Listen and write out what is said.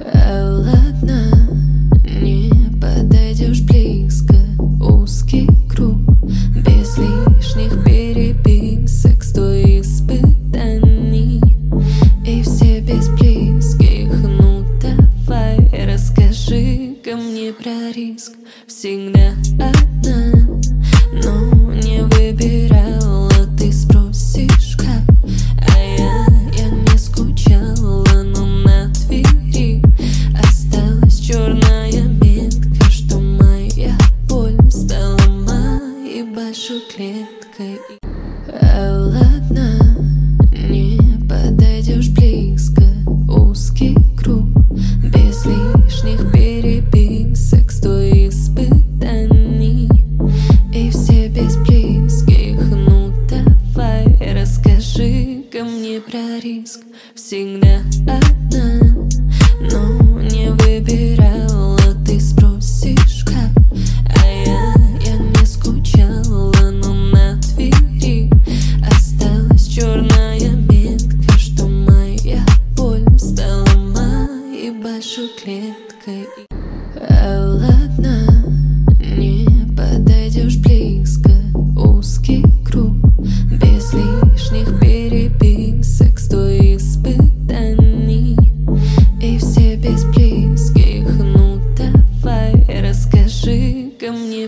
Ладно, не подойдешь близко. Узкий круг, без лишних переписок, 100 испытаний, и все без близких. Ну давай, расскажи-ка мне про риск. Всегда одна, но не выбирала. Ты спросишь как, а я не скучала. Но на двери осталась черная метка, что моя боль стала моей большой клеткой. Ладно, не подойдешь близко. Узкий круг, без лишних переписок, 100 испытаний, и все без близких. Ну давай, расскажи-ка мне про риск. Всегда одна, но не выбирала. Ты спросишь как, а я не скучала. Но на двери осталась черная метка, что моя боль стала моей большой клеткой.